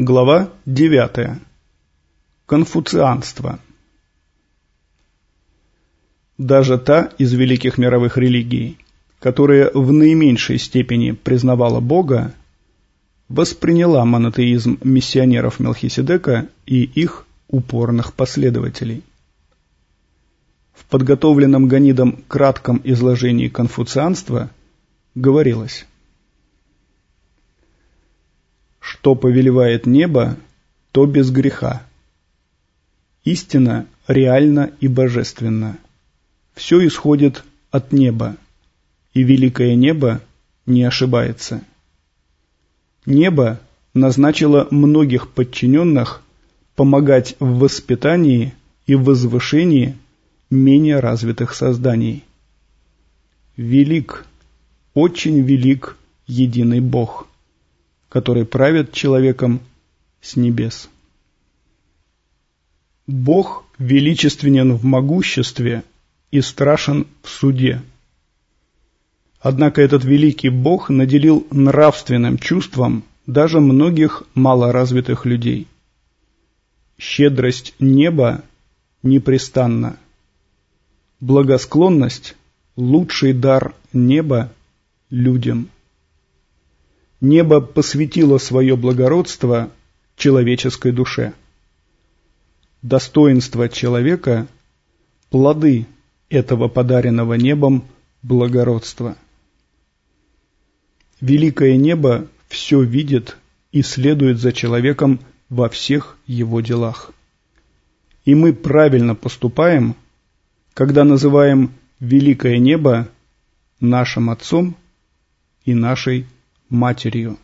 Глава 9. Конфуцианство. Даже та из великих мировых религий, которая в наименьшей степени признавала Бога, восприняла монотеизм миссионеров Мелхиседека и их упорных последователей. В подготовленном Гонидом кратком изложении конфуцианства говорилось: что повелевает небо, то без греха. Истина реальна и божественна. Все исходит от неба, и великое небо не ошибается. Небо назначило многих подчиненных помогать в воспитании и возвышении менее развитых созданий. Велик, очень велик единый Бог, который правит человеком с небес. Бог величественен в могуществе и страшен в суде. Однако этот великий Бог наделил нравственным чувством даже многих малоразвитых людей. Щедрость неба непрестанна. Благосклонность – лучший дар неба людям. Небо посвятило свое благородство человеческой душе. Достоинство человека – плоды этого подаренного небом благородства. Великое небо все видит и следует за человеком во всех его делах. И мы правильно поступаем, когда называем великое небо нашим Отцом и нашей Матерью.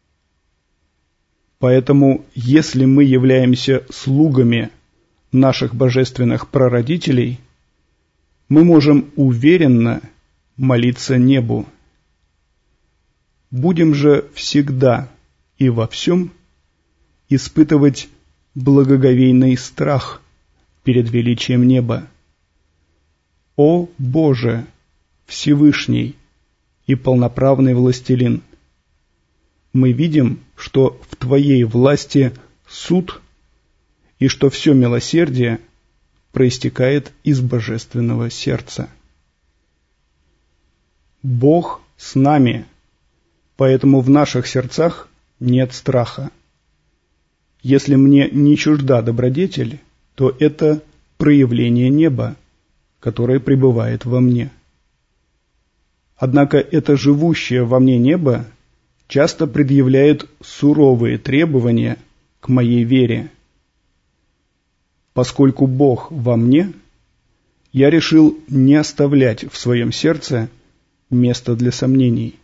Поэтому, если мы являемся слугами наших божественных прародителей, мы можем уверенно молиться небу. Будем же всегда и во всем испытывать благоговейный страх перед величием неба. О Боже, Всевышний и полноправный властелин! Мы видим, что в Твоей власти суд и что все милосердие проистекает из божественного сердца. Бог с нами, поэтому в наших сердцах нет страха. Если мне не чужда добродетель, то это проявление неба, которое пребывает во мне. Однако это живущее во мне небо часто предъявляет суровые требования к моей вере. Поскольку Бог во мне, я решил не оставлять в своем сердце места для сомнений.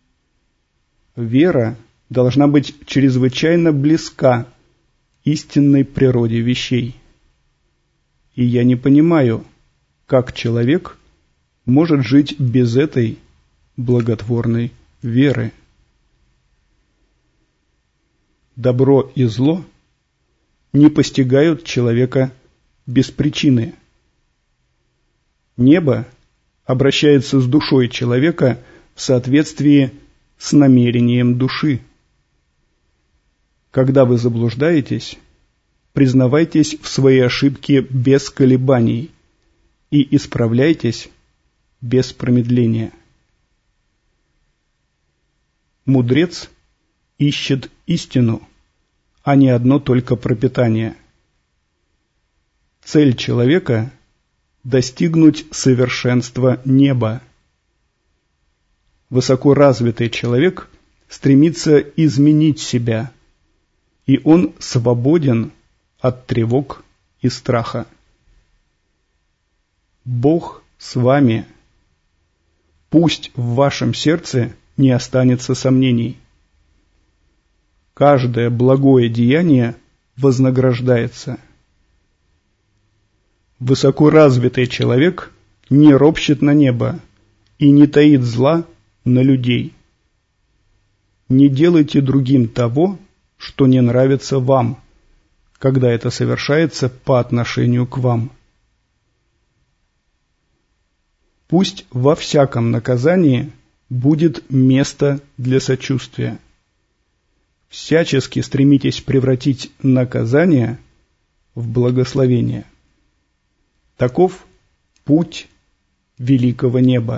Вера должна быть чрезвычайно близка истинной природе вещей. И я не понимаю, как человек может жить без этой благотворной веры. Добро и зло не постигают человека без причины. Небо обращается с душой человека в соответствии с намерением души. Когда вы заблуждаетесь, признавайтесь в своей ошибке без колебаний и исправляйтесь без промедления. Мудрец ищет истину, а не одно только пропитание. Цель человека – достигнуть совершенства неба. Высокоразвитый человек стремится изменить себя, и он свободен от тревог и страха. Бог с вами. Пусть в вашем сердце не останется сомнений. Каждое благое деяние вознаграждается. Высокоразвитый человек не ропщет на небо и не таит зла на людей. Не делайте другим того, что не нравится вам, когда это совершается по отношению к вам. Пусть во всяком наказании будет место для сочувствия. всячески стремитесь превратить наказание в благословение. Таков путь великого неба.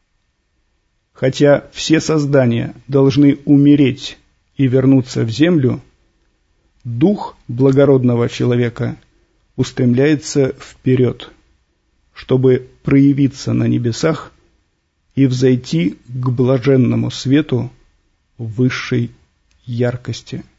Хотя все создания должны умереть и вернуться в землю, дух благородного человека устремляется вперед, чтобы проявиться на небесах и взойти к блаженному свету высшей яркости.